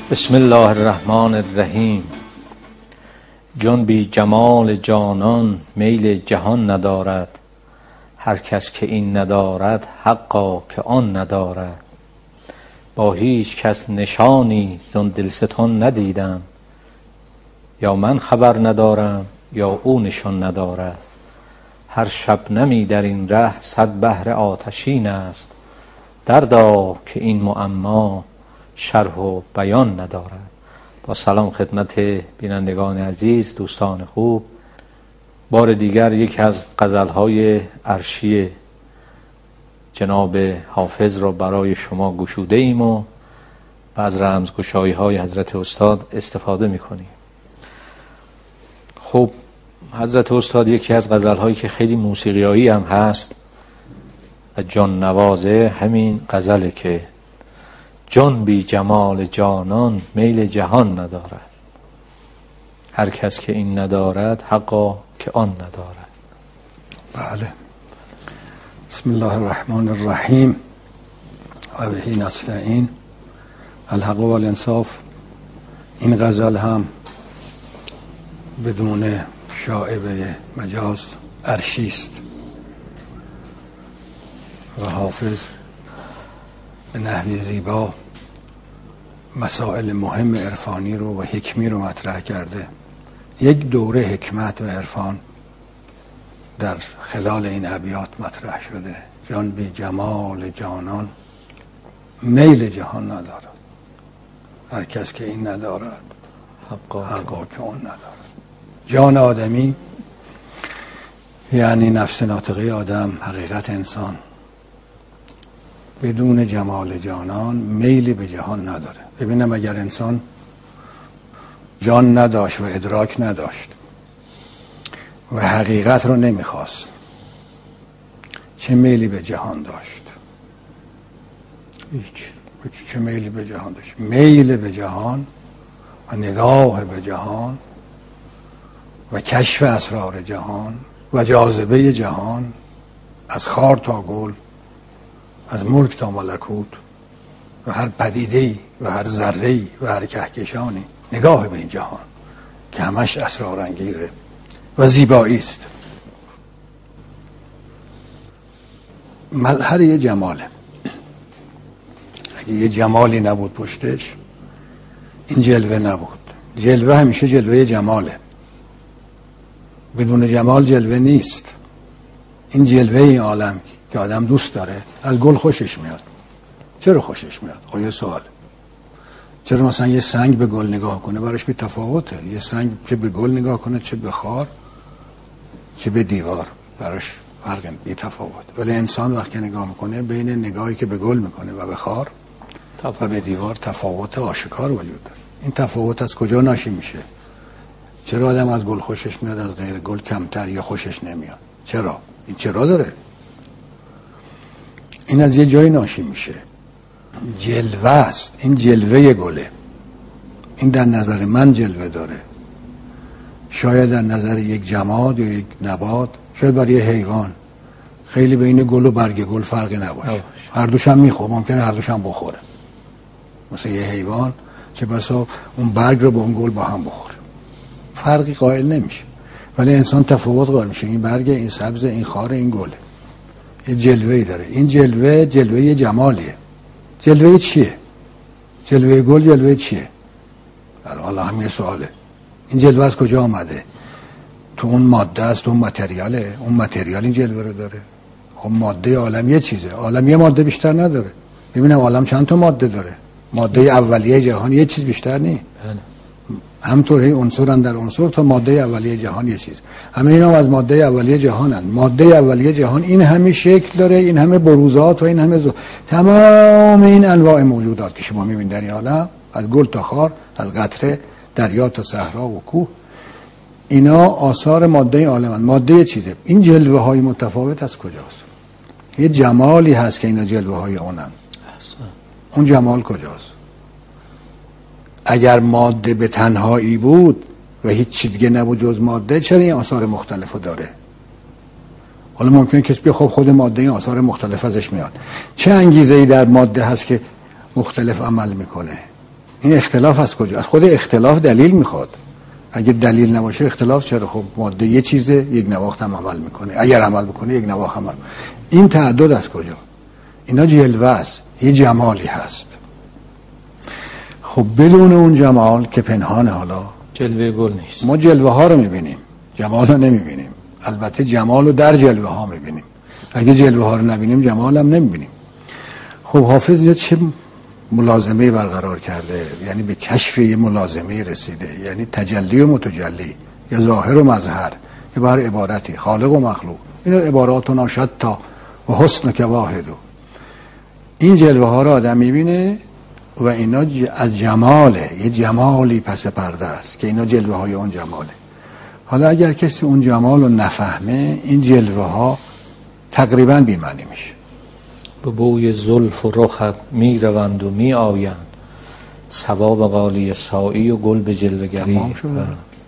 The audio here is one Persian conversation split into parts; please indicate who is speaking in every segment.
Speaker 1: بسم الله الرحمن الرحیم. جان بی جمال جانان میل جهان ندارد، هر کس که این ندارد حقا که آن ندارد. با هیچ کس نشانی زان دلستان ندیدم، یا من خبر ندارم یا او نشان ندارد. هر شبنمی در این ره صد بحر آتشین است، دردا که این معما شرح و بیان ندارد. با سلام خدمت بینندگان عزیز، دوستان خوب، بار دیگر یکی از غزل‌های عرشی جناب حافظ را برای شما گشوده ایم و از رمزگشایی‌های حضرت استاد استفاده می‌کنیم. خب حضرت استاد یکی از غزل‌هایی که خیلی موسیقیایی هم هست و جان نوازه همین غزله که جان بی جمال جانان میل جهان ندارد، هر کس که این ندارد حقا که آن ندارد.
Speaker 2: بله. بسم الله الرحمن الرحیم و بهی نستعین. الحق و الانصاف. این غزل هم بدون شائبه مجاز عرشی است و حافظ به نحوی زیبا مسائل مهم عرفانی رو و حکمی رو مطرح کرده. یک دوره حکمت و عرفان در خلال این ابیات مطرح شده. جان بی جمال جانان میل جهان ندارد، هر کس که این ندارد حقا که اون ندارد. جان آدمی یعنی نفس ناطقه آدم، حقیقت انسان، بدون جمال جانان میلی به جهان نداره. ببینم اگر انسان جان نداشت و ادراک نداشت و حقیقت رو نمیخواست، چه میلی به جهان داشت؟ هیچ. چه میلی به جهان داشت؟ میل به جهان و نگاه به جهان و کشف اسرار جهان و جاذبه جهان، از خار تا گل، از ملک تا ملکوت و هر پدیده‌ای و هر ذره‌ای و هر کهکشانی، نگاه به این جهان که همش اسرارانگیزه و زیبایی است. مظهر یه جماله. اگه یه جمالی نبود پشتش، این جلوه نبود. جلوه همیشه جلوه جماله، بدون جمال جلوه نیست. این جلوه این عالم که آدم دوست داره، از گل خوشش میاد. چرا خوشش میاد؟ خب یه سوال. چرا مثلا یه سنگ به گل نگاه کنه براش بی تفاوته؟ یه سنگ چه به گل نگاه کنه، چه به خار، چه به دیوار، براش فرق بی تفاوت. ولی انسان وقتی نگاه میکنه، بین نگاهی که به گل میکنه و به خار و به دیوار تفاوت آشکار وجود داره. این تفاوت از کجا ناشی میشه؟ چرا آدم از گل خوشش میاد، از غیر گل کمتر یا خوشش نمیاد؟ چرا؟ این چرا داره؟ این از یه جای ناشی میشه. جلوه است. این جلوه گله. این در نظر من جلوه داره. شاید در نظر یک جماد یا یک نبات، شاید برای یه حیوان خیلی بین گل و برگ گل فرقی نباشه. هر دوش هم میخوره، ممکنه هر دوش هم بخوره. مثلا یه حیوان چه بسا اون برگ رو با اون گل با هم بخوره، فرقی قائل نمیشه. ولی انسان تفاوت قائل میشه. این برگ، این سبز، این خار، این گله. یه جلوه‌ای داره. این جلوه جمالیه. جلوه چیه؟ جلوه گل جلوه چیه؟ حالا هم یه سواله. این جلوه از کجا آمده؟ تو اون ماده است، اون متریاله. اون متریال این جلوه رو داره. خب ماده عالم یه چیزه. عالم یه ماده بیشتر نداره. ببینم عالم چند تا ماده داره. ماده اولیه جهان یه چیز بیشتر نیست. همطور هی عنصر اندر عنصر تا ماده اولیه جهان یه چیز. همه اینا از ماده اولیه جهانن. ماده اولیه جهان این همه شکل داره، این همه بروزات و این همه تمام این انواع موجودات که شما میبینید در این عالم، از گل تا خار، از قطره، دریا تا صحرا و کوه، اینا آثار ماده عالمن. ماده یه چیزه. این جلوه های متفاوت از کجاست؟ یه جمالی هست که اینا جلوه های اونن. اون جمال کجاست؟ اگر ماده به تنهایی بود و هیچ چیز دیگه نبود جز ماده، چرا این آثار مختلفو داره؟ حالا ممکنه کسی بگه خب خود ماده این آثار مختلف ازش میاد. چه انگیزه‌ای در ماده هست که مختلف عمل میکنه؟ این اختلاف از کجا؟ از خود اختلاف دلیل میخواد. اگه دلیل نباشه اختلاف چرا؟ خب ماده یه چیزه، یک نواخت هم عمل میکنه، اگر عمل بکنه یک نواخت عمل. این تعدد از کجا؟ اینا جلوه است، یه جمالی هست. خب بدون اون جمال که پنهانه، حالا
Speaker 1: جلوه گل نیست.
Speaker 2: ما جلوه ها رو میبینیم، جمال رو نمیبینیم. البته جمال رو در جلوه ها میبینیم، اگه جلوه ها رو نبینیم جمال هم نمیبینیم. خب حافظ اینجا چه ملازمه برقرار کرده؟ یعنی به کشف یه ملازمه رسیده، یعنی تجلی و متجلی، یا ظاهر و مظهر، یه بار عبارتی خالق و مخلوق. اینا عباراتنا شتا و حسن که واحدو. این جلوه ها رو آدم میبینه و اینا از جماله، یه جمالی پس پرده است که اینا جلوه های اون جماله. حالا اگر کسی اون جمال رو نفهمه، این جلوه ها تقریبا بی‌معنی میشه.
Speaker 1: به بوی زلف و رخت می روند و می آیند، صبا به قالی سایی و گل به جلوه‌گری.
Speaker 2: تمام شد.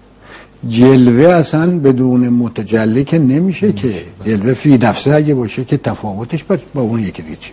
Speaker 2: جلوه اصلا بدون متجلی که نمیشه که. جلوه فی نفسه اگه باشه که تفاوتش با اون یکی دیگه.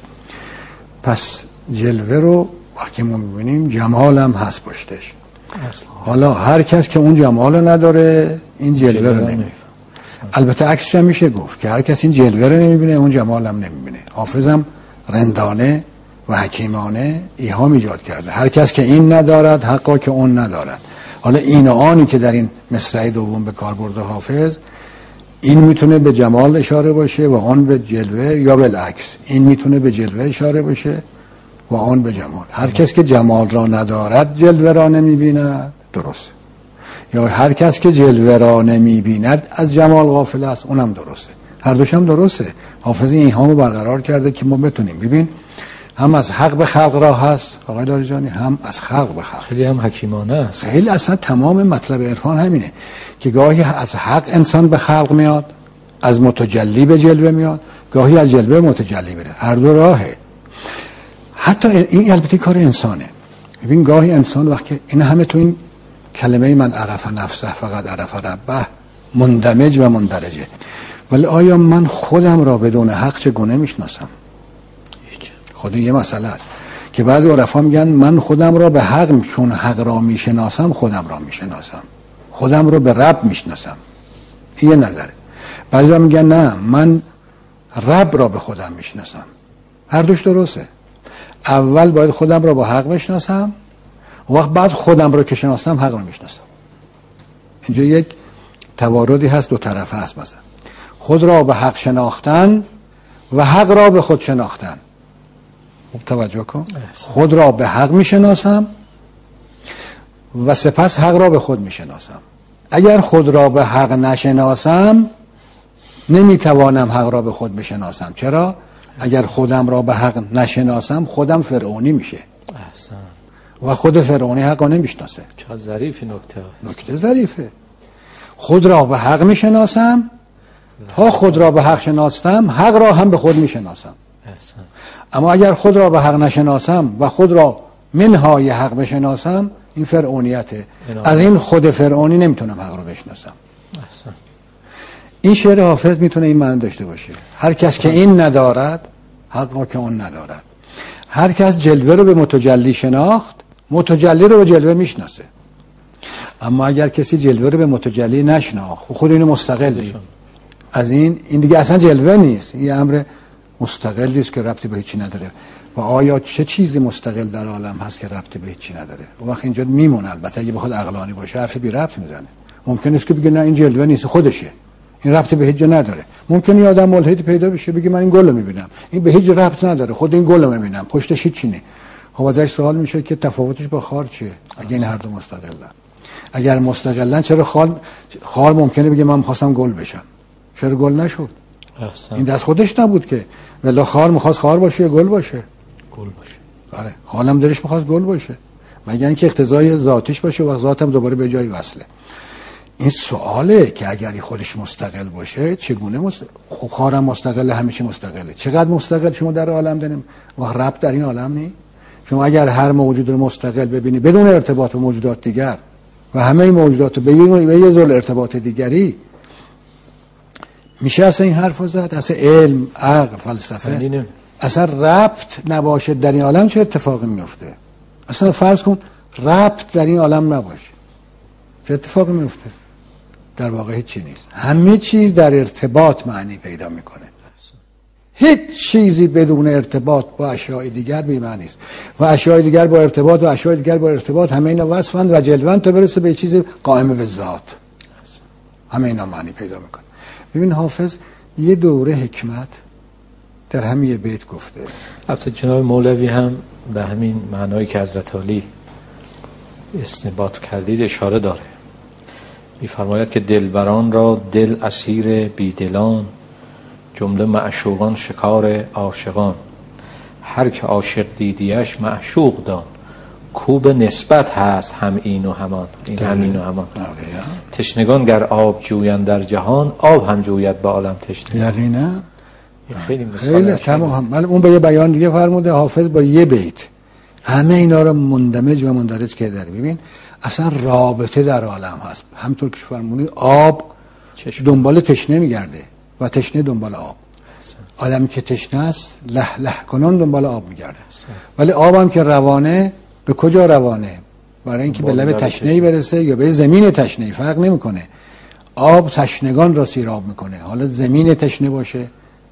Speaker 2: پس جلوه رو وقتی ما میبینیم جمال هم هست پشتش. حالا هر کس که اون جمال رو نداره این جلوه رو نمیبینه. البته عکسش هم میشه گفت که هر کس این جلوه رو نمیبینه اون جمال هم نمیبینه. حافظم رندانه و حکیمانه ایهام ایجاد کرده. هر کس که این ندارد حقا که اون ندارد. حالا این و آنی که در این مصرع دوم به کار برده حافظ، این میتونه به جمال اشاره باشه و آن به جلوه، یا بالعکس این میتونه به جلوه اشاره باشه و آن به جمال. هر کس که جمال را ندارد جلوه را نمیبیند، درسته. یا هر کس که جلوه را نمیبیند از جمال غافل است، اونم درسته. هر دوش هم درسته. حافظ این ایهامو برقرار کرده که ما بتونیم ببین هم از حق به خلق را هست آقای لاریجانی، هم از خلق به خلق.
Speaker 1: خیلی هم حکیمانه است.
Speaker 2: خیلی اصلا تمام مطلب عرفان همینه که گاهی از حق انسان به خلق میاد، از متجلی به جلوه میاد، گاهی از جلوه متجلی بره. هر دو راهه. حتی این البته کار انسانه. ببین گاهی انسان وقتی این همه تو این کلمه من عرف نفسه فقط عرف ربه مندمج و مندرجه، ولی آیا من خودم را بدون حق چگونه میشناسم؟ خود یه مسئله است که بعضی عرفا میگن من خودم را به حق، چون حق را میشناسم خودم را میشناسم، خودم را به رب میشناسم. این یه نظره. بعضی میگن نه من رب را به خودم میشناسم. هر دوش درسته. اول باید خودم را با حق بشناسم، وقت بعد خودم را که شناسم حق را میشناسم. اینجا یک تواردی هست، دو طرفه هست. مثلا خود را به حق شناختن و حق را به خود شناختن. توجه کن. خود را به حق میشناسم و سپس حق را به خود میشناسم. اگر خود را به حق نشناسم نمیتوانم حق را به خود بشناسم. چرا؟ اگر خودم را به حق نشناسم خودم فرعونی میشه. و خود فرعونی حق را نمیشناسه.
Speaker 1: چقدر ظریف
Speaker 2: نکته ظریفه. خود را به حق میشناسم، تا خود را به حق شناستم حق را هم به خود میشناسم. اما اگر خود را به حق نشناسم و خود را منهای حق بشناسم این فرعونیته. از این خود فرعونی نمیتونم حق را بشناسم. این شعر حافظ میتونه این معنی داشته باشه. هر کس که این ندارد حقا که اون ندارد. هر کس جلوه رو به متجلی شناخت متجلی رو به جلوه میشناسه. اما اگر کسی جلوه رو به متجلی نشناخت خود اینو مستقلی از این دیگه اصلا جلوه نیست، این امر مستقلی است که ربطی به هیچی نداره. و آیا چه چیزی مستقل در عالم هست که ربطی به هیچی نداره؟ اون وقت اینجا میمونه. البته اگه بخواد عقلانی باشه حرف بی ربط میزنه. ممکن است که بگه نه این جلوه نیست، خودشه، این ربطی به هیچ جا نداره. ممکنه یه آدم ملحدی پیدا بشه بگه من این گل رو میبینم، این به هیچ ربط نداره، خود این گل رو میبینم پشتش هیچ چی نیست. خب ازش سوال میشه که تفاوتش با خار چیه؟ اگه این هر دو مستقلن، اگر مستقلن چرا خار ممکنه بگه من می‌خواستم گل بشم، چرا گل نشد؟ این دست خودش نبود که، ولی خار می‌خواست خار باشه یا گل باشه؟
Speaker 1: گل باشه.
Speaker 2: آره، حالم دلش می‌خواست گل باشه، مگر اینکه اقتضای ذاتیش باشه و ذاتم دوباره به جای وصله. این سواله که اگر خودش مستقل باشه چگونه خب خارم مستقله، همه چی مستقله. چقدر مستقل شما در عالم داریم و ربط در این عالم نی؟ شما اگر هر موجود رو مستقل ببینی بدون ارتباط با موجودات دیگر و همه موجودات رو به یه ذل ارتباط دیگری، میشه اصلا این حرف زد؟ اصلا علم، عقل، فلسفه اصلا ربط نباشه در این عالم چه اتفاقی میفته؟ اصلا فرض کن ربط در این عالم نباشه چه اتفاقی میفته؟ در واقع هیچی نیست. همه چیز در ارتباط معنی پیدا میکنه. هیچ چیزی بدون ارتباط با اشیاء دیگر بی معنی است و اشیاء دیگر با ارتباط و اشیاء دیگر با ارتباط همه اینا وصفند و جلوند تا برسه به چیز قائم به ذات. همه اینا معنی پیدا میکنه. ببین حافظ یه دوره حکمت در همین بیت گفته.
Speaker 1: البته جناب مولوی هم به همین معنایی که حضرت علی استنباط کردید اشاره داره. می‌فرماید که دلبران را دل اسیر بیدلان، جمله معشوقان شکار عاشقان. هر که عاشق دیدیش معشوق دان، کوب نسبت هست هم این و همان. این همین و همان. تشنگان گر آب جویند در جهان، آب هم جوید به عالم تشنه.
Speaker 2: یقینا
Speaker 1: خیلی
Speaker 2: تمام. اون به یه بیان دیگه فرموده حافظ با یه بیت همه اینا رو مندمج و مندرج کرده. ببین اصلا رابطه در عالم هست. همونطور که فرمودی آب دنبال تشنه میگرده و تشنه دنبال آب. آدمی که تشنه است له له کنان دنبال آب میگرده، ولی آب هم که روانه به کجا روانه؟ برای اینکه به لب تشنه‌ای برسه یا به زمین تشنه‌ای فرق نمیکنه. آب تشنگان را سیراب میکنه. حالا زمین تشنه باشه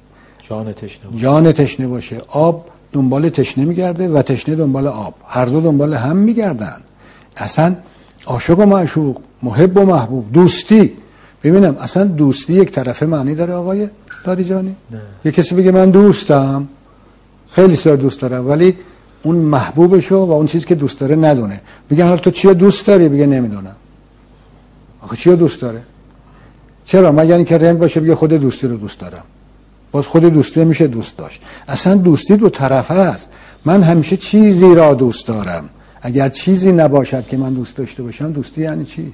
Speaker 2: جان تشنه باشه، آب دنبال تشنه میگرده و تشنه دنبال آب، هر دو دنبال هم میگردن. اصلا عاشق و معشوق، محب و محبوب، دوستی. ببینم اصلا دوستی یک طرفه معنی داره آقای دادیجانی؟ یه کسی بگه من دوستم، خیلی سر دوست دارم، ولی اون محبوبشو و اون چیزی که دوست داره ندونه. بگن حالا تو چیه دوست داری؟ بگه نمیدونم. آخه چیه دوست داره؟ چرا؟ مگر اینکه رند باشه بگه خود دوستی رو دوست دارم. باز خود دوستی میشه دوست داشت. اصلا دوستی دو طرفه است. من همیشه چیزی را دوست دارم. اگر چیزی نباشد که من دوست داشته باشم، دوستی یعنی چی؟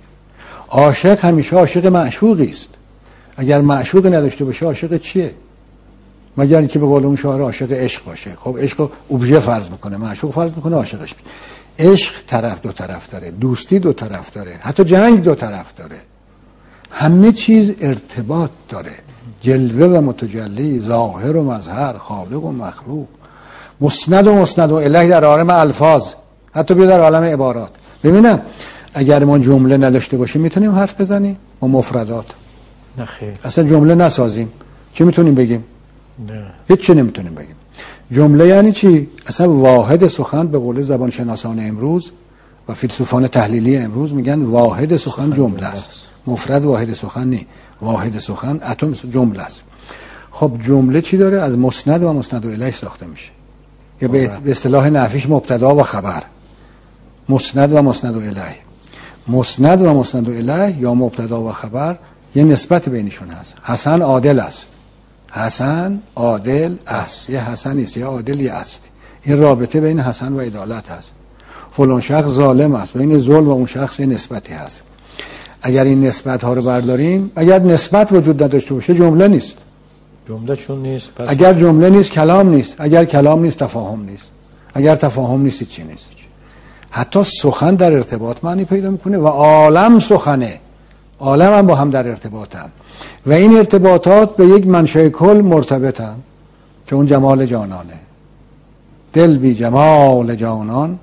Speaker 2: عاشق همیشه عاشق معشوقی است. اگر معشوق نداشته باشه عاشق چیه؟ مگر اینکه به قول اون شاعر عاشق عشق باشه. خب عشق اوبژه فرض میکنه، معشوق فرض میکنه، عاشقش میشه. عشق دو طرف داره، دوستی دو طرف داره، حتی جنگ دو طرف داره. همه چیز ارتباط داره. جلوه و متجلی، ظاهر و مظهر، خالق و مخلوق، مسند و الیه در عالم الفاظ، حتی بیا در عالم عبارات. ببینم اگر ما جمله نداشته باشیم میتونیم حرف بزنیم با مفردات؟
Speaker 1: نه خیر.
Speaker 2: اصلا جمله نسازیم چی میتونیم بگیم؟
Speaker 1: نه.
Speaker 2: هیچ نمیتونیم بگیم. جمله یعنی چی؟ اصلا واحد سخن به قول زبان شناسان امروز و فیلسوفان تحلیلی امروز میگن واحد سخن جمله است. مفرد واحد سخن نی، واحد سخن اتم جمله است. خب جمله چی داره؟ از مسند و مسند الیه ساخته میشه، یا به اصطلاح نحویش مبتدا و خبر. مسند و مسند الیه، مسند و مسند الیه یا مبتدا و خبر یه نسبت بینشون هست. حسن عادل است، حسن عادل است، یه حسن است، یه عادل یه است. این رابطه بین حسن و عدالت هست. فلان شخص ظالم است، بین ظلم و اون شخص یه نسبتی هست. اگر این نسبت ها رو برداریم، اگر نسبت وجود نداشته باشه جمله نیست.
Speaker 1: جمله چون نیست پس
Speaker 2: اگر جمله نیست کلام نیست، اگر کلام نیست تفاهم نیست، اگر تفاهم نیست چی نیست. حتی سخن در ارتباط معنی پیدا میکنه و عالم سخنه، عالم هم با هم در ارتباطن و این ارتباطات به یک منشأ کل مرتبطن که اون جمال جانانه. دل بی جمال جانان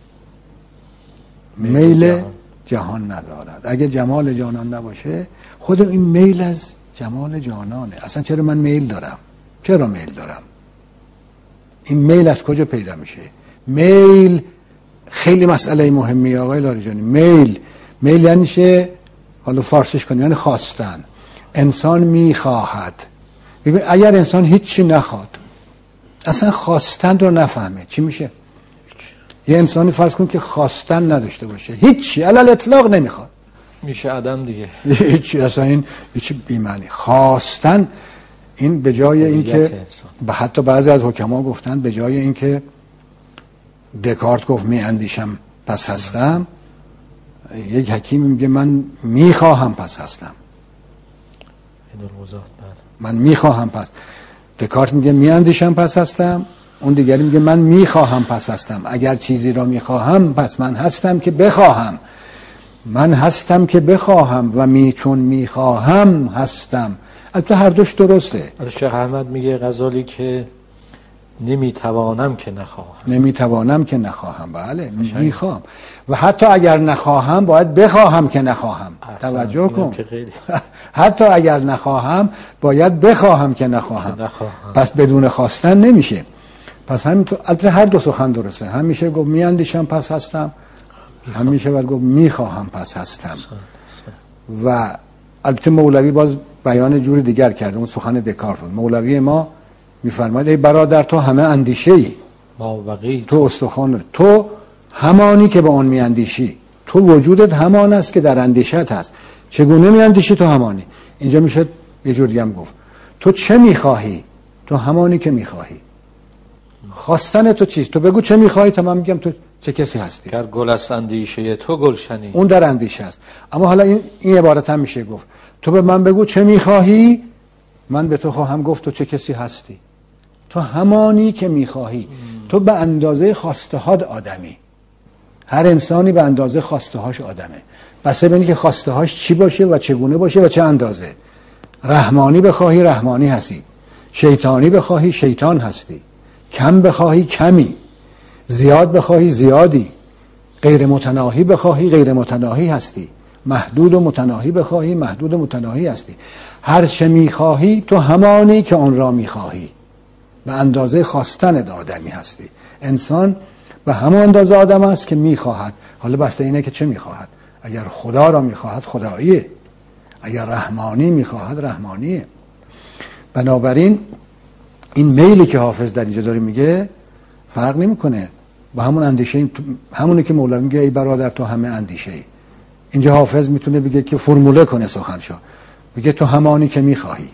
Speaker 2: میل جهان ندارد. اگه جمال جانان نباشه، خود این میل از جمال جانانه. اصلا چرا من میل دارم؟ چرا میل دارم؟ این میل از کجا پیدا میشه؟ میل خیلی مسئله مهمی آقای لاریجانی. میل یعنی چه؟ حالا فارسیش کنیم یعنی خواستن. انسان میخواهد. ببین اگر انسان هیچی نخواد، اصلا خواستن رو نفهمه، چی میشه؟ یه انسانی فرض کن که خواستن نداشته باشه، هیچی علل اطلاق نمیخواد،
Speaker 1: میشه عدم دیگه.
Speaker 2: هیچی، اصلا این هیچی بی‌معنی. خواستن این به جای اینکه حتی بعضی از حکما گفتن به جای اینکه دکارت گفت می اندیشم پس هستم، یک حکیم میگه من میخواهم پس هستم. من میخواهم پس. دکارت میگه می اندیشم پس هستم، اون دیگری میگه من میخواهم پس هستم. اگر چیزی را میخواهم پس من هستم که بخواهم. من هستم که بخواهم و چون میخواهم هستم. البته هر دوش درسته.
Speaker 1: شیخ احمد میگه غزالی که نمیتوانم که نخواهم.
Speaker 2: نمیتوانم که نخواهم. بله میخوام و حتی اگر نخواهم باید بخواهم که نخواهم. توجه کن. حتی اگر نخواهم باید بخواهم که نخواهم. پس بدون خواستن نمیشه. پس همینطور البته هر دو سخن درسته. هم میشه گفت میاندیشم پس هستم، هم میشه باید گفت میخواهم پس هستم. و البته مولوی باز بیان جوری دیگر کرده. اون سخن دکارت بود. مولوی ما میفرماید ای برادر تو همه اندیشه ای، تو استخوان، تو همانی که به آن میاندیشی، تو وجودت همان است که در اندیشت هست. چگونه میاندیشی؟ تو همانی. اینجا میشه یه جور دیگه هم گفت تو چه میخواهی؟ تو همانی که میخواهی. خواستن تو چیست؟ تو بگو چه میخواهی تا من میگم تو چه کسی هستی.
Speaker 1: گر گل است اندیشه تو گلشنی،
Speaker 2: اون در اندیشه است. اما حالا این عبارت هم میشه گفت تو به من بگو چه میخواهی، من به تو خواهم گفت تو چه کسی هستی. تو همانی که میخواهی. تو به اندازه خواسته هات آدمی. هر انسانی به اندازه خواسته هاش آدمه. بس ببینی که خواسته هاش چی باشه و چگونه باشه و چه اندازه. رحمانی بخواهی رحمانی هستی، شیطانی بخواهی شیطان هستی، کم بخواهی کمی، زیاد بخواهی زیادی، غیر متناهی بخواهی غیر متناهی هستی، محدود و متناهی بخواهی محدود و متناهی هستی. هر چه میخواهی تو همانی که آن را میخواهی. به اندازه خواستن آدمی هستی. انسان به همون اندازه آدم است که میخواهد. حالا بسته اینه که چه میخواهد. اگر خدا را میخواهد خداییه، اگر رحمانی میخواهد رحمانیه. بنابراین این میلی که حافظ در اینجا داره میگه فرق نمیکنه با همون اندیشه، همونی که مولوی میگه ای برادر تو همه اندیشه ای. اینجا حافظ میتونه بگه که فرموله کنه سخنشو، بگه تو همانی که میخواهی،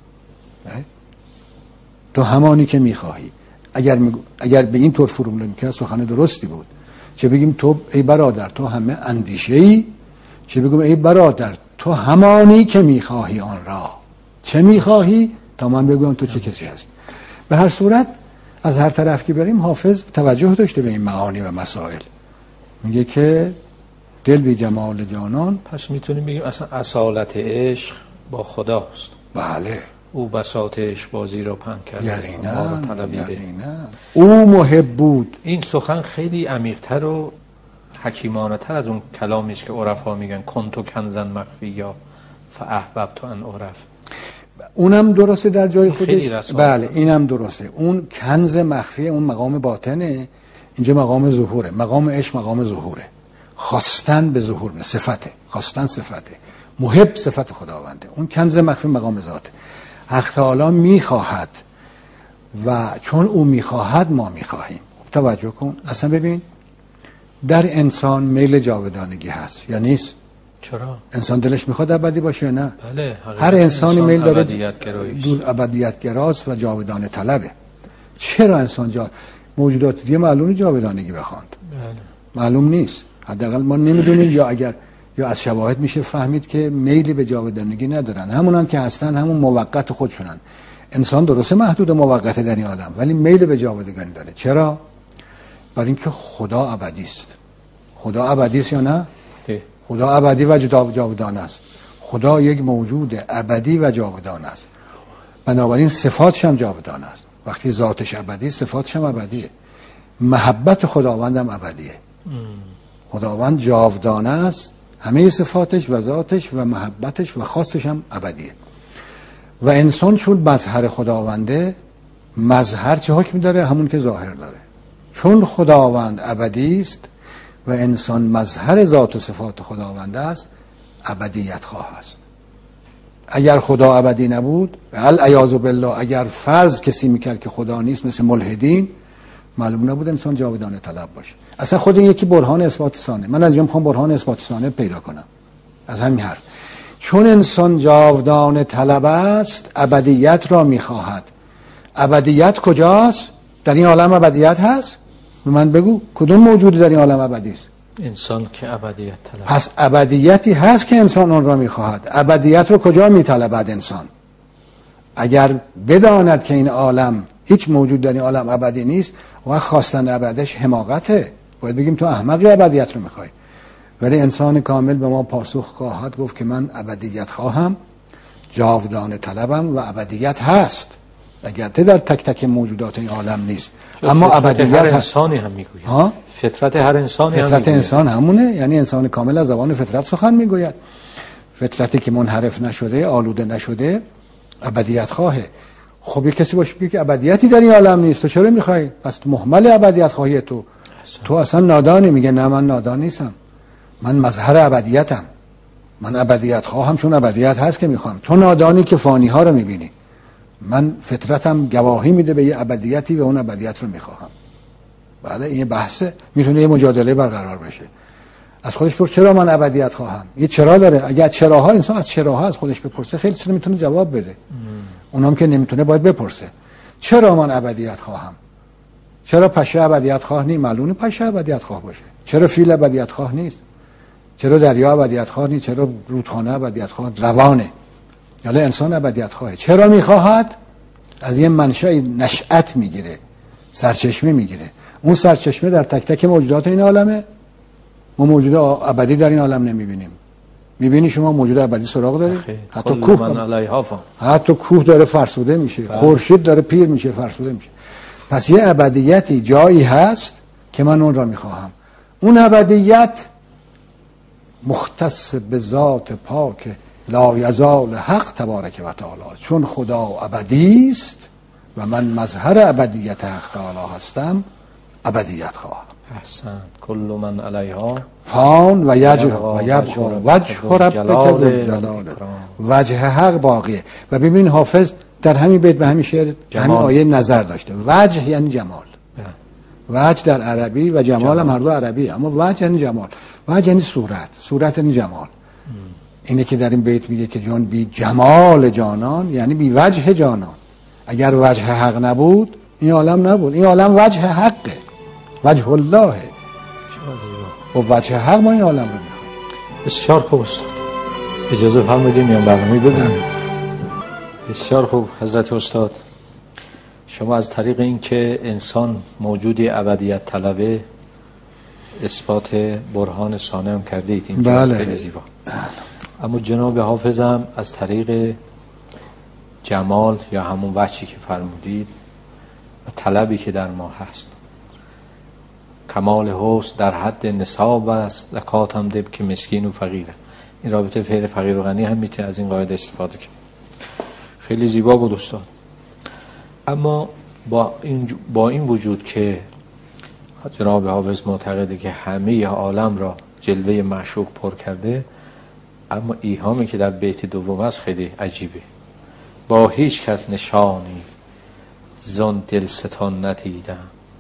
Speaker 2: تو همانی که میخواهی. اگر به این طور فرموله میکنه سخن درستی بود. چه بگیم تو ای برادر تو همه اندیشه ای، چه بگیم ای برادر تو همانی که میخواهی آن را. چه میخواهی تا من بگم تو چه کسی هست. به هر صورت از هر طرف که بریم حافظ توجه داشته به این معانی و مسائل. میگه که دل بی جمال جانان.
Speaker 1: پس میتونیم بگیم اصلا اصالت عشق با خداست.
Speaker 2: بله.
Speaker 1: او بساط عشق بازی را پهن کرد.
Speaker 2: یقینا. او محب بود.
Speaker 1: این سخن خیلی عمیق‌تر و حکیمانه‌تر از اون کلامی است که عرفا میگن کنتو کنزن مخفی یا فاحببت ان عرف.
Speaker 2: اونم درسته در جای خودش. بله اینم درسته. اون کنز مخفی، اون مقام باطنه. اینجا مقام ظهوره. مقام عشق مقام ظهوره. خواستن به ظهور نه، صفته. خواستن صفته. محب صفت خداونده. اون کنز مخفی مقام ذاته. حق تعالی میخواهد و چون او میخواهد ما میخواهیم. توجه کن. اصلا ببین در انسان میل جاودانگی هست یا نیست؟
Speaker 1: چرا؟
Speaker 2: انسان دلش میخواد ابدی باشه یا نه؟
Speaker 1: بله.
Speaker 2: هر انسانی میل داره ابدیت گراست و جاودانه طلبه. چرا انسان موجودات دیگه معلومه جاودانگی بخواند.
Speaker 1: بله.
Speaker 2: معلوم نیست. حداقل ما نمیدونیم یا از شواهد میشه فهمید که میلی به جاودانگی ندارن. همونن که هستن همون موقت خودشونن. انسان درسته محدود و موقته در این عالم ولی میل به جاودانگی داره. چرا؟ برای اینکه خدا ابدی است. خدا ابدی است یا نه؟ خدا ابدی و جاودانه است. خدا یک موجود ابدی و جاودانه است. بنابراین صفاتش هم جاودانه است. وقتی ذاتش ابدی صفاتش هم ابدیه. محبت خداوند هم ابدیه. خداوند جاودانه است. همه صفاتش و ذاتش و محبتش و خواستش هم ابدیه. و انسان چون مظهر خداونده، مظهر چه حکم داره؟ همون که ظاهر داره. چون خداوند ابدی است و انسان مظهر ذات و صفات خداوند است، ابدیت خواه است. اگر خدا ابدی نبود، العیاذ بالله، اگر فرض کسی میکرد که خدا نیست مثل ملحدین، معلوم نبود انسان جاودانه طلب باشه. اصلا خود این یکی برهان اثبات ثانه. من از اینجا میخوام برهان اثبات ثانه پیدا کنم از همین حرف. چون انسان جاودانه طلب است ابدیت را میخواهد. ابدیت کجاست؟ در این عالم ابدیت هست؟ به من بگو کدوم موجودی در این عالم ابدی است؟
Speaker 1: انسان که ابدیت طلب.
Speaker 2: پس ابدیتی هست که انسان اون را میخواهد. ابدیت رو کجا میطلبد انسان؟ اگر بداند که این عالم هیچ موجود در این عالم ابدی نیست و خواستن ابدیش حماقته، باید بگیم تو احمقی ابدیت رو میخوای. ولی انسان کامل به ما پاسخ خواهد گفت که من ابدیت خواهم، جاودانه طلبم و ابدیت هست. اگرچه در تک تک موجودات این عالم نیست، اما ابدیت
Speaker 1: هر انسانی هم میگوید. فطرت هر انسانی هم
Speaker 2: فطرت انسان همونه، یعنی انسان کامل از زبان فطرت سخن میگوید. فطرتی که منحرف نشده، آلوده نشده، ابدیت خواهه. خب یه کسی باشه بگه که ابدیتی در این عالم نیست، تو چرا میخوای؟ پس محمل ابدیت خواهی تو اصلا نادانی. میگه نه من نادان نیستم، من مظهر ابدیتم، من ابدیت خواهم چون ابدیت هست که میخوام. تو نادانی که فانی ها رو میبینی، من فطرتم گواهی میده به یه ابدیتی و اون ابدیت رو میخواهم. بله این بحثه، میتونه یه مجادله برقرار بشه. از خودش پرس چرا من ابدیت خواهم؟ یه چرا داره. اگه چراها انسان از چراها از خودش بپرسه خیلی چیزا میتونه جواب بده. اونام که نمیتونه باید بپرسه چرا من ابدیت خواهم؟ چرا پشه ابدیت خواه نیست؟ معلومه پشه ابدیت خواه باشه. چرا فیل ابدیت خواه نیست؟ چرا دریا ابدیت خواه نیست؟ چرا رودخانه ابدیت خواه؟ روانه. حالا انسان ابدیت خواهه. چرا میخواهد؟ از یه منشأ نشأت میگیره، سرچشمه میگیره. اون سرچشمه در تک تک موجودات این عالمه. ما موجود ابدی در این عالم نمیبینیم. میبینی شما موجود ابدی سراغ داری؟ حتی کوه داره فرسوده میشه، خورشید داره پیر میشه، فرسوده میشه. پس یه ابدیتی جایی هست که من اون را میخواهم. اون ابدیت مختص به ذات پاک لا یزال حق تبارک و تعالی، چون خدا ابدی است و من مظهر ابدیت حق تعالی هستم، ابدیت خواهم.
Speaker 1: احسن. کل من علیها
Speaker 2: فان و یبقى وجه ربک ذو الجلال. وجه حق باقیه. و ببین حافظ در همین بیت به همین شعر همین آیه نظر داشته. وجه یعنی جمال. وجه در عربی و جمال هم هر دو عربی، اما وجه یعنی جمال. وجه یعنی صورت، صورت یعنی جمال. اینه که در این بیت میگه که جان بی جمال جانان یعنی بی وجه جانان. اگر وجه حق نبود این عالم نبود. این عالم وجه حقه، وجه الله. و وجه حق ما این عالم رو میخوام.
Speaker 1: بسیار خوب استاد، اجازه فرمودیم میام برنامه ببینیم. بسیار خوب حضرت استاد. شما از طریق این که انسان موجودی ابدیت طلبه اثبات برهان ثانی هم کرده اید. این
Speaker 2: بله.
Speaker 1: خیلی زیبا. اما جناب حافظم از طریق جمال یا همون وجهی که فرمودید و طلبی که در ما هست، کمال حسن در حد نصاب است، زکات هم دب که مسکین و فقیره. این رابطه فعل فقیر و غنی هم میتونه از این قاعده استفاده کنه. خیلی زیبا بود استاد. اما با این وجود که جناب حافظ معتقده که همه عالم را جلوه معشوق پر کرده، اما ایهامی که در بیت دوم است خیلی عجیبه. با هیچ کس نشانی زن دلستان ندیدم،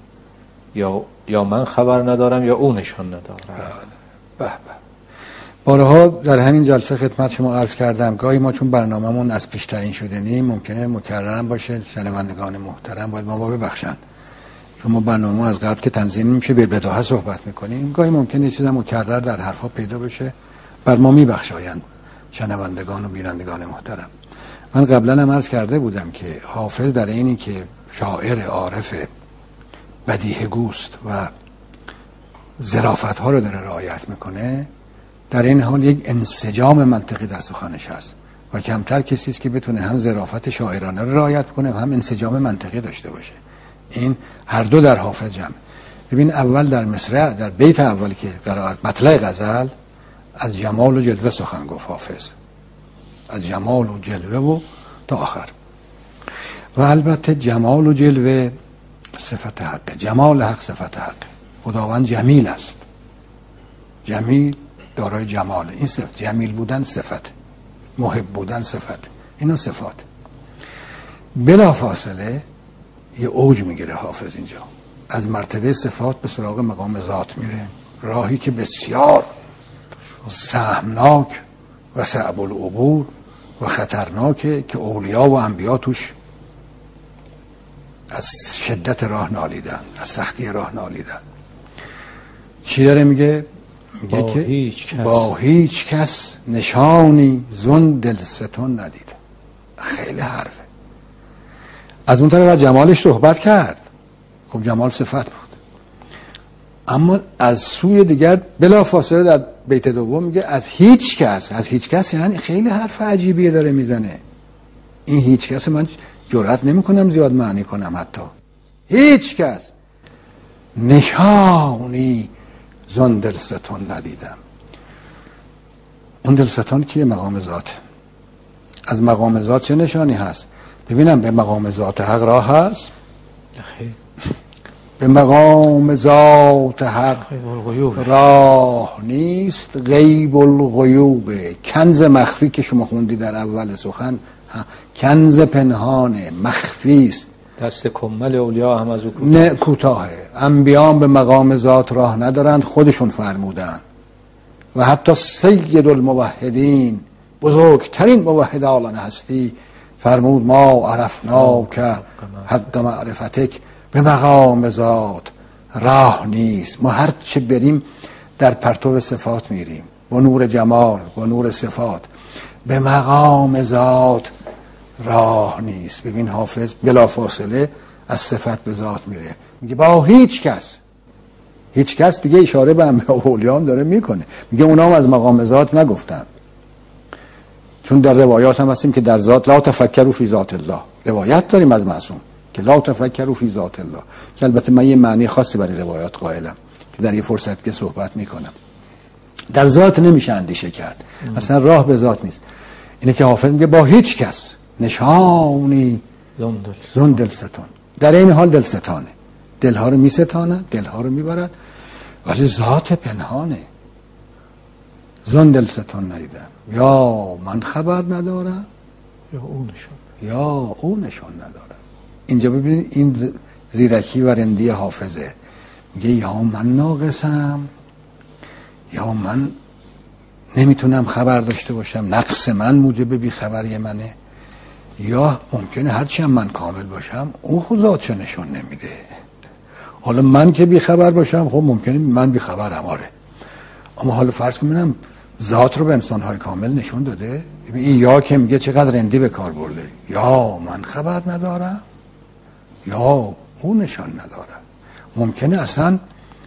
Speaker 1: یا من خبر ندارم یا او نشان ندارم.
Speaker 2: به به. بارها در همین جلسه خدمت شما عرض کردم گاهی ما چون برنامه‌مون از پیش تعیین شده نیم ممکنه مکرر باشه. شنوندگان محترم باید ما ببخشن، چون ما برنامه‌مون از قبل که تنظیم میشه به بداهه صحبت میکنیم، گاهی ممکنه یه چیز مکرر در حرفا پیدا بشه. بر ما میبخشایند شنوندگان و بینندگان محترم. من قبلا هم عرض کرده بودم که حافظ در اینی که شاعر عارف بدیهه گوست و ظرافت ها رو داره رعایت میکنه، در این حال یک انسجام منطقی در سخنش هست و کمتر کسی است که بتونه هم ظرافت شاعرانه رو رعایت کنه و هم انسجام منطقی داشته باشه. این هر دو در حافظ جمع. ببین اول در مصرع، در بیت اول که قرائت مطلع غزل، از جمال و جلوه سخن گفت حافظ، از جمال و جلوه و تا آخر. و البته جمال و جلوه صفت حق، جمال حق صفت حق. خداوند جمیل است، جمیل دارای جمال. این صفت جمیل بودن صفت، محب بودن صفت، اینا صفات. بلا فاصله یه اوج میگیره حافظ اینجا، از مرتبه صفات به سراغ مقام ذات میره، راهی که بسیار سهمناک و صعب العبور و خطرناکه که اولیا و انبیا توش از شدت راه نالیدن، از سختی راه نالیدن. چی داره میگه؟ میگه که با هیچ کس نشانی زن دلستان ندید. خیلی حرفه. از اون طرف جمالش صحبت کرد، خب جمال صفت بود، اما از سوی دیگر بلا فاصله در بیت دوم میگه از هیچ کس. از هیچ کس یعنی خیلی حرف عجیبیه داره میزنه. این هیچ کس من جرأت نمیکنم زیاد معنی کنم. حتی هیچ کس نشانی زن دلستان ندیدم. اون دلستان کیه؟ مقام ذات. از مقام ذات چه نشانی هست؟ ببینم به مقام ذات حق راه هست؟ به مقام ذات حق راه نیست. غیب الغیوبه، کنز مخفی که شما خوندی در اول سخن، کنز پنهانه، مخفی است.
Speaker 1: دست کمل اولیا هم از او
Speaker 2: کوتاهه. انبیان به مقام ذات راه ندارند، خودشون فرمودن. و حتی سید الموحدین، بزرگترین موحد عالم هستی، فرمود ما عرفنا که حق معرفتک، به مقام ذات راه نیست. ما هر چه بریم در پرتو صفات میریم، با نور جمال، با نور صفات. به مقام ذات راه نیست. ببین حافظ بلافاصله از صفت به ذات میره، میگه با هیچ کس دیگه اشاره به انبیا و اولیا هم داره میکنه. میگه اونا هم از مقام ذات نگفتن، چون در روایات هم هستیم که در ذات لا تفکروا فی ذات الله. روایت داریم از معصوم که لا تفکروا فی ذات الله، که البته من یه معنی خاصی برای روایات قائلم که در یه فرصت که صحبت میکنم. در ذات نمیشه اندیشه کرد، اصلا راه به ذات نیست. اینه که حافظ میگه با هیچ کس نشانی زن دلستان. در این حال دلستانه، دلها رو میستانه، دلها رو میبرد، ولی ذات پنهانه. زن دلستان ندیدم، یا من خبر ندارم یا او نشان ندارم. اینجا ببینید این زیرکی و رندی حافظه. میگه یا من ناقصم، یا من نمیتونم خبر داشته باشم، نقص من موجب بی خبری منه، یا ممکنه هرچی هم من کامل باشم اون خود ذاتشو نشون نمیده. حالا من که بی خبر باشم، خب ممکنه من بی خبرم، آره، اما حالا فرض کنم ذات رو به انسان‌های کامل نشون داده. این یا که میگه چقدر رندی به کار برده، یا من خبر ندارم یا اون نشان ندارم. ممکنه اصلا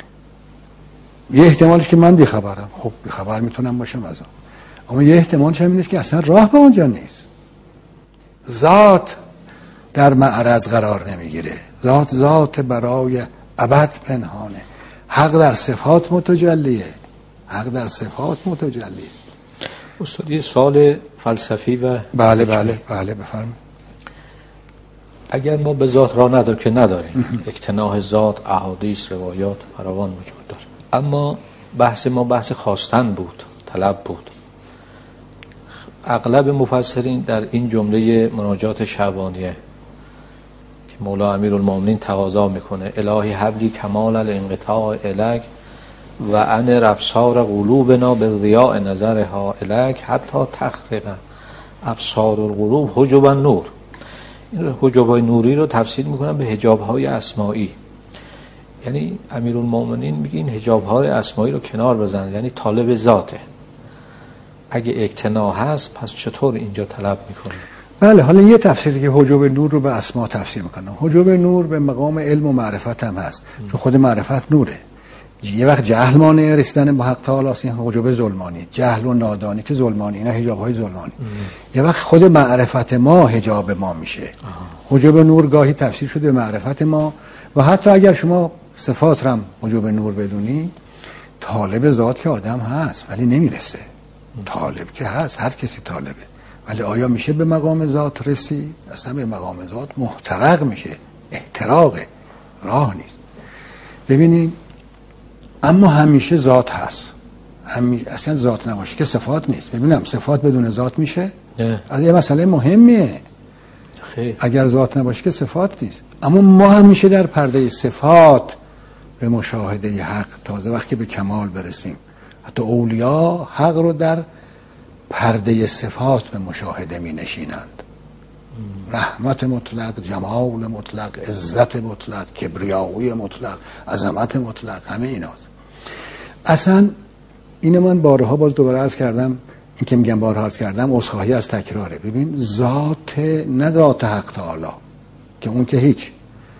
Speaker 2: یه احتمالش که من بیخبرم، خب بیخبر میتونم باشم از اون، اما یه احتمالش هم اینه که اصلا راه به اونجا نیست. ذات در معرض قرار نمیگیره، ذات برای ابد پنهانه. حق در صفات متجلیه، حق در صفات متجلیه.
Speaker 1: استاد یه سوال فلسفی و
Speaker 2: بله بفرمایید.
Speaker 1: اگر ما به ذات راه نداریم که نداریم، اقتناع ذات، احادیث، روایات فراوان وجود داره، اما بحث ما بحث خواستن بود، طلب بود. اغلب مفسرین در این جمله مناجات شعبانیه که مولا امیرالمومنین تقاضا میکنه الهی حبلی کمال الانقطاع الک و ان ابصار قلوبنا به ضیاء نظرها الک حتی تخرق ابصار القلوب حجب النور. این حجب‌های نوری رو تفسیر میکنن به حجاب‌های اسمائی. یعنی امیرالمومنین میگه این حجاب‌های اسمائی رو کنار بزنن، یعنی طالب ذاته. اگه اقتناع هست پس چطور اینجا طلب میکنه؟
Speaker 2: بله، حالا یه تفسیری که حجب نور رو به اسما تفسیر میکنن. حجب نور به مقام علم و معرفت هم هست، چون خود معرفت نوره. یه وقت جهل مانع رسیدن به حق تعالی است، این حجب ظلمانی، جهل و نادانی که ظلمانی، اینا حجاب‌های ظلمانی. یه وقت خود معرفت ما حجاب ما میشه. حجب نور گاهی تفسیر شده به معرفت ما، و حتی اگر شما صفات هم حجب نور بدونی، طالب ذات که آدم هست ولی نمیرسه. طالب که هست، هر کسی طالبه، ولی آیا میشه به مقام ذات رسید؟ اصلا به مقام ذات محترق میشه، احتراقه، راه نیست. ببینید اما همیشه ذات هست، اصلا ذات نباشه که صفات نیست. ببینم صفات بدون ذات میشه؟ از یه مسئله مهمیه. اگر ذات نباشه که صفات نیست. اما ما همیشه در پرده صفات به مشاهده حق، تازه وقتی به کمال برسیم، حتی اولیا حق رو در پرده صفات به مشاهده می نشینند. رحمت مطلق، جمال مطلق، عزت مطلق، کبریایی مطلق، عظمت مطلق، همه ایناست. اصلا اینو من بارها باز دوباره عرض کردم، این که میگم بارها عرض کردم عذرخواهی از تکراره. ببین ذات، نه ذات حق تعالی که اون که هیچ،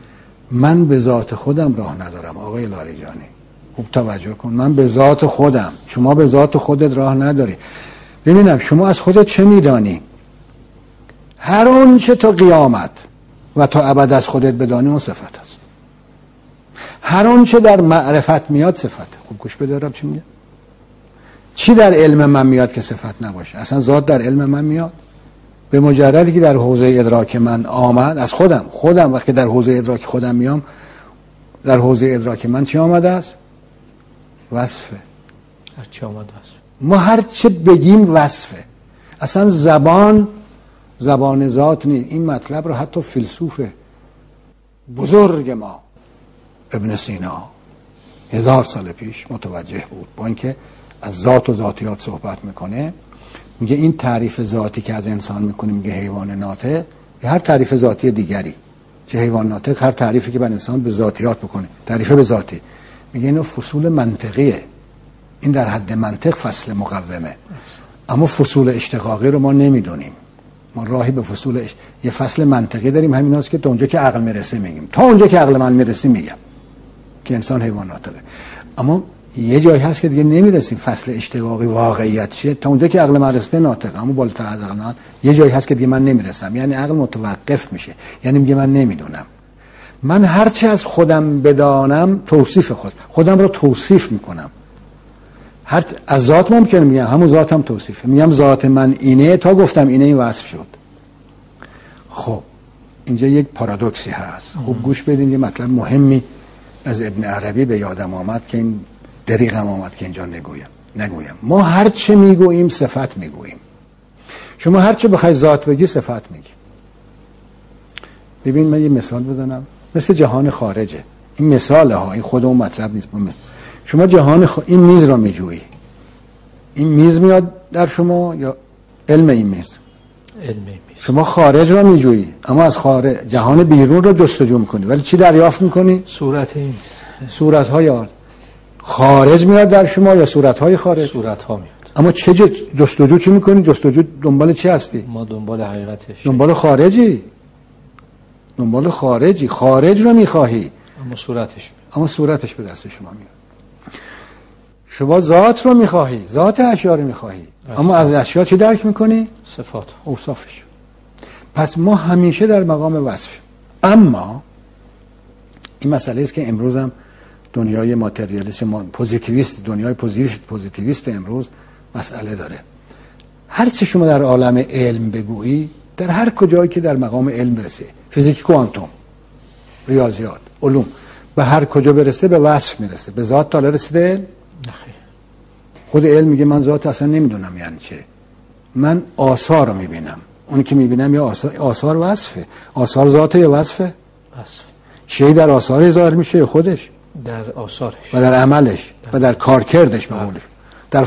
Speaker 2: من به ذات خودم راه ندارم. آقای لاریجانی خوب توجه کن، من به ذات خودم، شما به ذات خودت راه نداری. ببینم شما از خودت چه میدانی؟ هر اون چه تا قیامت و تا ابد از خودت بدانی اون صفت است. هر اون چه در معرفت میاد صفته. خوب گوش بدارم چی میگه. چی در علم من میاد که صفت نباشه؟ اصلا ذات در علم من میاد. به مجردی که در حوزه ادراک من آمد، از خودم وقتی در حوزه ادراک خودم میام، در حوزه ادراک من چی آمده است؟ وصفه.
Speaker 1: هر چی آمد وصفه.
Speaker 2: ما هر چه بگیم وصفه. اصلا زبان ذات نیست. این مطلب رو حتی فیلسوف بزرگ ما ابن سینا 1000 سال پیش متوجه بود. با اینکه از ذات و ذاتیات صحبت میکنه، میگه این تعریف ذاتی که از انسان میکنه، میگه حیوان ناطق، یا هر تعریف ذاتی دیگری، چه حیوان ناطق، هر تعریفی که بر انسان به ذاتیات بکنه، تعریف به ذاتی، میگه اینو فصول منطقیه. این در حد منطق فصل مقومه. اما فصول اشتقاقی رو ما نمیدونیم. ما راهی به فصول یه فصل منطقی داریم، همین هست که تا اونجا که عقل میرسه میگیم، تا اونجا که عقل من میرسه میگم که انسان حیوان ناطقه. اما یه جایی هست که دیگه نمیرسیم فصل اشتقاقی واقعیت چیه، تا اونجا که عقل من رسیده ناطقه. اما بالاتر از عقل من یه جایی هست که دیگه من نمیرسم، یعنی عقل متوقف میشه، یعنی میگه من نمیدونم. من هرچی از خودم بدانم توصیف خودم رو توصیف میکنم. هر از ذات ممکنه میگم همون ذاتم توصیفه، میگم ذات من اینه، تا گفتم اینه این وصف شد. خب اینجا یک پارادوکسی هست. خوب گوش بدین، یه مطلب مهمی از ابن عربی به یادم آمد که این دریغم آمد که اینجا نگویم. ما هر چه میگوییم صفت میگوییم. شما هر چه بخوای ذات بگی صفت میگی. ببین من یه مثال بزنم، مثل جهان خارجه. این مثاله ها، این خود اون مطلب نیست. شما این میز را میجویی، این میز میاد در شما یا علم این میز؟
Speaker 1: علم این میز.
Speaker 2: شما خارج را میجویی، اما از خارج جهان بیرون را جستجو میکنی، ولی چی دریافت میکنی؟
Speaker 1: صورت این،
Speaker 2: صورت‌های آن. خارج میاد در شما یا صورت‌های خارج؟
Speaker 1: صورت‌ها میاد.
Speaker 2: اما چه جستجو چی میکنی؟ جستجو دنبال چی هستی؟
Speaker 1: ما دنبال حقیقتش.
Speaker 2: دنبال خارجی. خارج رو میخواهی، اما صورتش به دست شما میاد. شما ذات رو میخواهی، ذات اشیا رو میخواهی، اما از اشیا چی درک میکنی؟
Speaker 1: صفات،
Speaker 2: اوصافش. پس ما همیشه در مقام وصف. اما این مسئله است که امروز هم دنیای ماتریالیست، پوزیتیویست، دنیای پوزیتیویست امروز مسئله داره. هر چی شما در عالم علم بگویی، در هر کجایی که در مقام علم برسه، فیزیک کوانتوم، ریاضیات، علوم، به هر کجا برسه به وصف میرسه. به ذات تا رسیده؟
Speaker 1: نخیر.
Speaker 2: خود علم میگه من ذات اصلا نمیدونم یعنی چه. من آثار رو میبینم. اون که میبینم یا آثار وصفه. آثار ذاته یا وصفه؟
Speaker 1: وصف.
Speaker 2: شی در آثار ظاهر میشه خودش؟
Speaker 1: در آثارش
Speaker 2: و در عملش و در کارکردش به قولش، در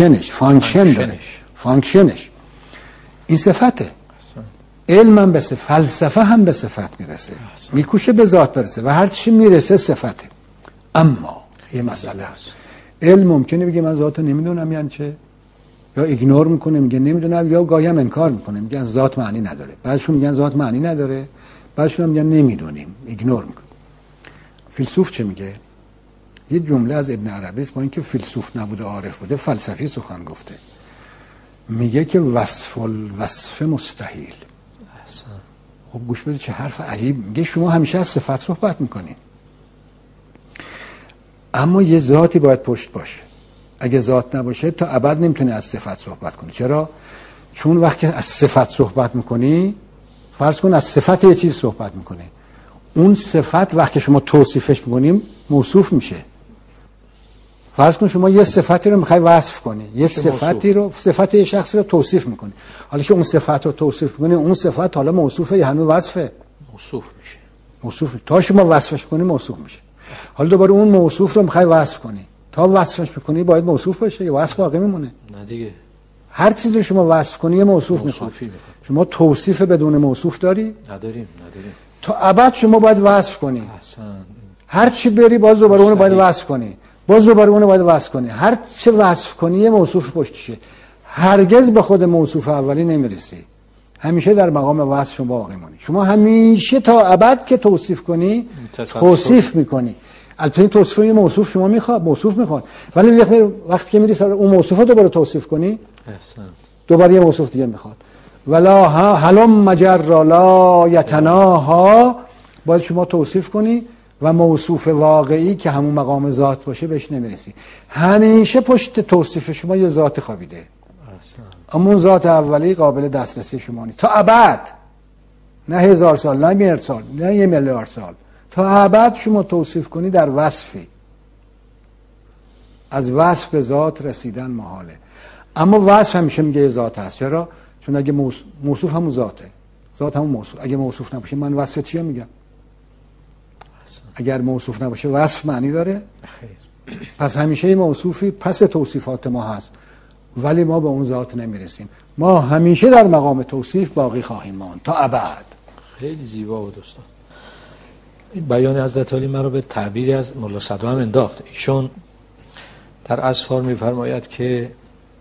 Speaker 2: فانکشنش. این صفته. علم هم به صفت، فلسفه هم به صفت میرسه، میکوشه به ذات برسه و هر چی میرسه صفته. اما یه مسئله هست. علم ممکنه بگه من ذات نمیدونم یعنی چه، یا ایگنور میکنه میگه نمیدونم، یا گاهی هم انکار میکنه میگه ذات معنی نداره. بعضیشون میگن ذات معنی نداره، بعضیشون هم میگن نمیدونیم، ایگنور میکنه. فیلسوف چه میگه؟ یه جمله از ابن عربی است، با اینکه فیلسوف نبوده عارف بوده، فلسفی سخن گفته. میگه که وصف مستحیل. خب گوش بدید چه حرف عجیب. میگه شما همیشه از صفت صحبت میکنین، اما یه ذاتی باید پشت باشه. اگه ذات نباشه تا ابد نمیتونی از صفت صحبت کنی. چرا؟ چون وقتی از صفت صحبت میکنی، فرض کن از صفت یه چیز صحبت میکنی، اون صفت وقتی شما توصیفش میکنیم موصوف میشه. فرض کن شما یه صفتی رو میخوای وصف کنی، یه صفتی رو، صفت یه شخصی رو توصیف میکنی. حالا که اون صفت رو توصیف میکنی، اون صفت حالا موصوفه یا هنوز وصفه؟ موصوف میشه. تا شما وصفش کنی موصوف میشه. حالا دوباره اون موصوف رو میخوای وصف کنی، تا وصفش میکنی باید موصوف باشه یا وصف باقی میمونه؟
Speaker 1: نه دیگه.
Speaker 2: هر چیزی رو شما وصف کنی یه موصوف میخواد. شما توصیف بدون موصوف داری؟
Speaker 1: نداریم.
Speaker 2: تا ابد شما باید وصف کنی.
Speaker 1: اصلا
Speaker 2: هر چی بری باز دوباره اون رو باید وصف کنی، باز دوباره اون رو باید وصف کنی. هر چه وصف کنی یه موصوف پشتشه. هرگز به خود موصوف اولی نمیرسی. همیشه در مقام وصف شما باقی مونی. شما همیشه تا ابد که توصیف کنی توصیف میکنی. البته توصیف یه موصوف شما میخواد، ولی وقتی که میری سر اون موصوف رو دوباره توصیف کنی، دوباره یه موصوف دیگه میخواد. ولا هلم مجرا لا یتناها، باید شما توصیف کنی و موصوف واقعی که همون مقام ذات باشه بهش نمیرسی. همیشه پشت توصیف شما یه ذات خوابیده، اما اون ذات اولی قابل دسترسی شما نیست تا ابد، نه 1000 سال، نه 1,000,000 سال، نه 1,000,000,000 سال، تا ابد شما توصیف کنی در وصفی. از وصف به ذات رسیدن محاله، اما وصف همیشه میگه یه ذات هست. چرا؟ چون اگه موصوف همون ذاته، ذات همون موصوف. اگه موصوف نباشه من وصف چیه میگم؟ اگر موصوف نباشه وصف معنی داره؟ پس همیشه موصوفی پس توصیفات ما هست، ولی ما به اون ذات نمیرسیم. ما همیشه در مقام توصیف باقی خواهیم ماند تا ابد.
Speaker 1: خیلی زیبا بود دوستان. این بیان حضرت علی من رو به تعبیری از مولا صدرا هم انداخت. ایشون در اسفار میفرماید که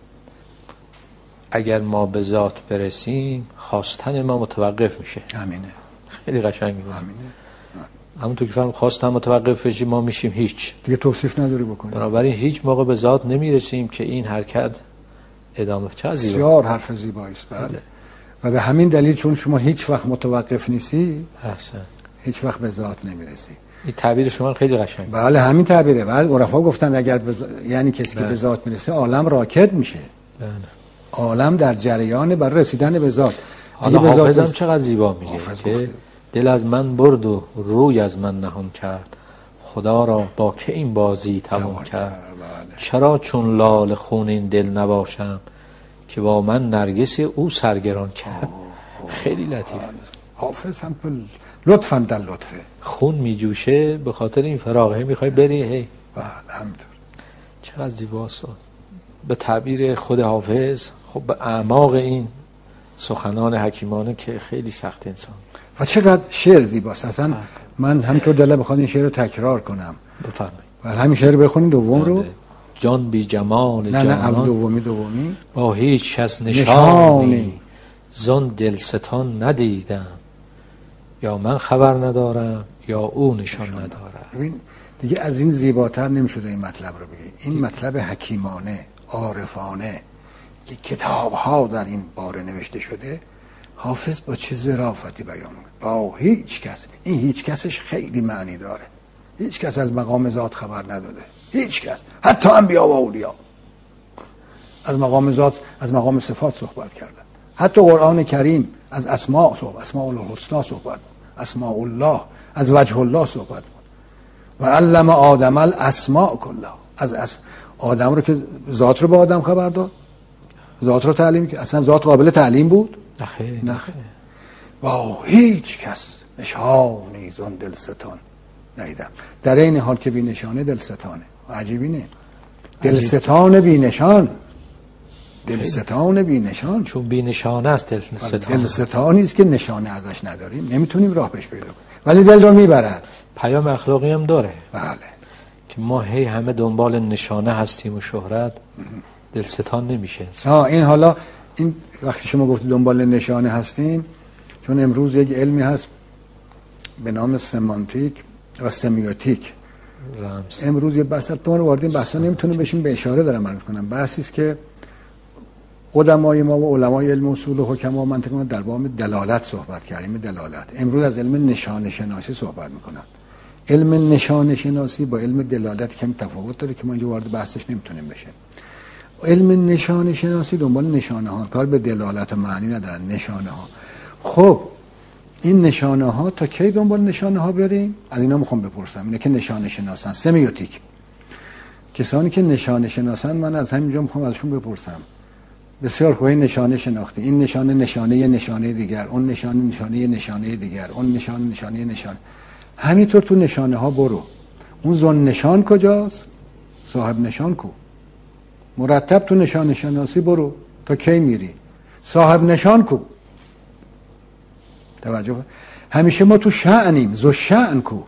Speaker 1: اگر ما به ذات برسیم خواستن ما متوقف میشه.
Speaker 2: همینه.
Speaker 1: خیلی قشنگ میگه.
Speaker 2: همینه.
Speaker 1: همونطور که فرمودم خواستن متوقف بشه ما میشیم هیچ.
Speaker 2: دیگه توصیف نداری بکنیم.
Speaker 1: بنابراین هیچ موقع به ذات نمیرسیم که این حرکت ادامه. چه زیبا.
Speaker 2: بسیار حرف زیبایی است. بله. و به همین دلیل چون شما هیچ وقت متوقف نیستی،
Speaker 1: احسن،
Speaker 2: هیچ وقت به ذات نمیرسی.
Speaker 1: این تعبیر شما خیلی قشنگه.
Speaker 2: بله همین تعبیره. بعد عرفا گفتن اگر یعنی کسی که به ذات میرسه عالم راکد میشه. بله. عالم در جریان برای رسیدن به ذات.
Speaker 1: حالا حافظ هم چقدر زیبا میگه که دل از من برد و روی از من نهان کرد، خدا را با که این بازی توان کرد. بله. چرا چون لال خون این دل نباشم، که با من نرگس او سرگران کرد. خیلی لطیف.
Speaker 2: حافظ هم لطفاً در لطفه.
Speaker 1: خون میجوشه به خاطر این فراغه، میخوای بری هی.
Speaker 2: بله همینطور.
Speaker 1: چقدر زیباست. به تعبیر خود حافظ، خب به اعماق این سخنان حکیمانه که خیلی سخت انسان.
Speaker 2: و چقدر شعر زیباست. اصلا من همینطور دلم میخواد این شعر رو تکرار کنم.
Speaker 1: بفرمایید.
Speaker 2: ولی همین شعر رو بخونید دوم رو.
Speaker 1: جان بی جمال جانان،
Speaker 2: نه دومی
Speaker 1: با هیچ کس نشانی زان دلستان ندیدم، یا من خبر ندارم یا او نشان ندارم.
Speaker 2: ببین دیگه از این زیباتر نمیشده این مطلب رو بگی. این مطلب حکیمانه عارفانه که کتاب ها در این باره نوشته شده، حافظ با چه ظرافتی بیان میکنه. با هیچ کس. این هیچ کسش خیلی معنی داره. هیچ کس از مقام ذات خبر نداده. هیچ کس، حتی انبیا و اولیا از مقام ذات، از مقام صفات صحبت کردن. حتی قرآن کریم از اسماء الحسنا صحبت، اسماء الله، از وجه الله صحبت و علم آدم الاسماء کلها. از آدم رو که ذات رو به آدم خبر داد، ذات رو تعلیم کرد. اصلا ذات قابل تعلیم بود؟ نه. با هیچ کس نشانی زان دلستان ندیدم. در این حال که بی نشانه دلستانه. عجیبی نه. دلستان بی نشان. دلستان بی نشان.
Speaker 1: چون بی نشانه است دلستان.
Speaker 2: دلستانی است که نشانه ازش نداریم، نمیتونیم راه پیش پیدا کنیم، ولی دل رو میبرد.
Speaker 1: پیام اخلاقی هم داره.
Speaker 2: بله.
Speaker 1: که ما هی همه دنبال نشانه هستیم و شهرت، دلستان نمیشه.
Speaker 2: این حالا این وقتی شما گفتید دنبال نشانه هستیم، چون امروز یک علمی هست به نام سمانتیک و سمیوتیک. امروز یه بحث رو واردین بحثا نمیتونیم بشیم، به اشاره دارم عرض کنم. بحثی است که قدمای ما و علمای علم اصول و حکما و منطق ما در باب دلالت صحبت کردیم. دلالت امروز از علم نشانه شناسی صحبت میکنن. علم نشانه شناسی با علم دلالت کمی تفاوت داره که ما اینجا وارد بحثش نمیتونیم بشیم. علم نشانه شناسی دنبال نشانه ها، کار به دلالت و معنی ندارن. نشانه ها. خب این نشانه ها تا کی دنبال نشانه ها بریم؟ از اینا میخوام بپرسم. اینا که نشانه شناسن، سمیوتیک کسانی که نشانه شناسن، من از همینجا میخوام ازشون بپرسم. بسیار خوبه نشانه شناختی. این نشانه نشانه دیگر، اون نشانه دیگر، اون نشانه. همینطور تو نشانه ها برو. اون زن نشان کجاست؟ صاحب نشان کو؟ مرتب تو نشانه شناسی برو تا کی میری؟ صاحب نشان کو؟ توجه. همیشه ما تو شأنیم. ذو شأن کو؟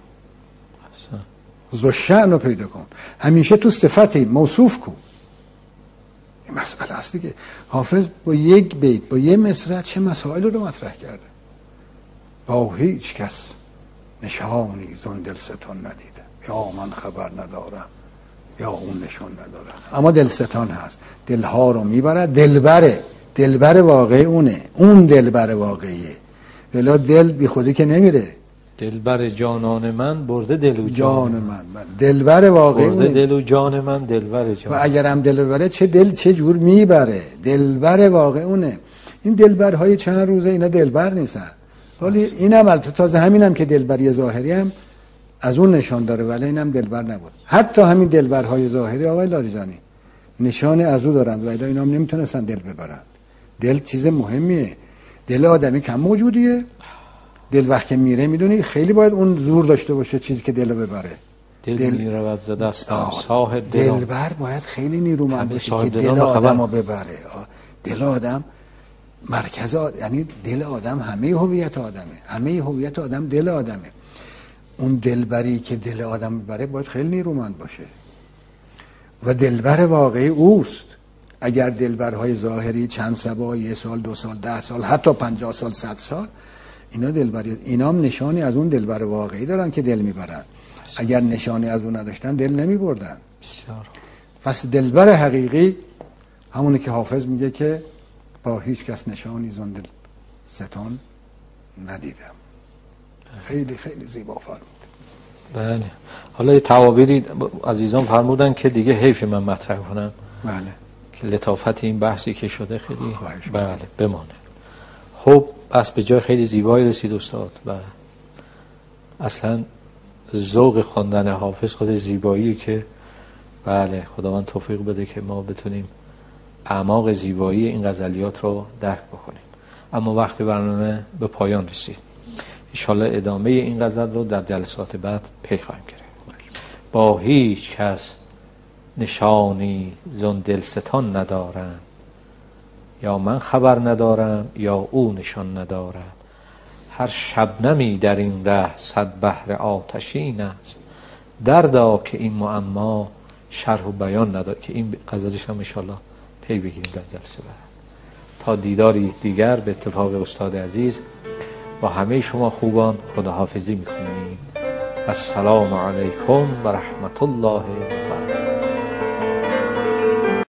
Speaker 2: ذو شأن رو پیدا کن. همیشه تو صفتیم. موصوف کو؟ این مسئله است دیگه. حافظ با یک بیت، با یه مصرع چه مسائل رو مطرح کرده. با هیچ کس نشانی زان دلستان ندیده، یا من خبر ندارم یا اون نشان ندارم. اما دلستان هست، دلها رو میبره. دلبر واقعی اونه، اون دلبر واقعیه. ولی دل بی خودی که نمیره.
Speaker 1: دلبر جانان من برده دل و جان من.
Speaker 2: دلبر واقعی
Speaker 1: برده دل و جان من، دلبر جان.
Speaker 2: و اگر هم دل ببره چه دل چه جور میبره. دلبر واقعی اونه. این دلبرهای چند روزه اینا دلبر نیستن. ولی اینم البته تازه همینم که دلبری ظاهری هم از اون نشان داره، ولی اینم دلبر نبود. حتی همین دلبرهای ظاهری آقای لاریجانی نشان از او دارند، ولی اینا هم نمیتونستن دل ببرند. دل چیز مهمیه. دل آدمی کم موجودیه. دل وقتی میره میدونی خیلی باید اون زور داشته باشه چیزی که دلو ببره.
Speaker 1: دل میرود ز دستم صاحب دل.
Speaker 2: دلبر باید خیلی نیرومند باشه که دل آدمو ببره. دل آدم مرکز یعنی دل آدم همه هویت آدمه. همه هویت آدم دل آدمه. اون دلبری که دل آدم ببره باید خیلی نیرومند باشه و دلبر واقعی اوست. اگر دلبرهای ظاهری چند سبا، 1 سال 2 سال 10 سال حتی 50 سال 100 سال اینا دلبری، اینا هم نشانی از اون دلبر واقعی دارن که دل میبرن. اگر نشانی از اون نداشتن دل نمیبردن. پس دلبر حقیقی همونی که حافظ میگه که با هیچ کس نشانی زان دل ستان ندیدم. خیلی خیلی زیبا فرمود.
Speaker 1: بله. حالا یه تعابیری عزیزان فرمودن که دیگه حیف من مطرح کنم.
Speaker 2: بله.
Speaker 1: که لطافت این بحثی که شده خیلی بله بمانه. خب بس به جای خیلی زیبایی رسید استاد و اصلا ذوق خواندن حافظ خود زیبایی که بله خداوند توفیق بده که ما بتونیم اعماق زیبایی این غزلیات رو درک بکنیم. اما وقت برنامه به پایان رسید. انشالله ادامه این غزل رو در جلسات بعد پی خواهیم گرفت. با هیچ کس نشانی زن دلستان ندارم، یا من خبر ندارم یا او نشان ندارد. هر شبنمی در این ره 100 بحر آتشین است. دردا که این معما شرح و بیان ندارد. که این غزلش هم انشالله پی بگیریم در جلسه بعد. تا دیداری دیگر به اتفاق استاد عزیز با همه شما خوبان خداحافظی میکنیم. السلام علیکم و رحمت الله و برکاته.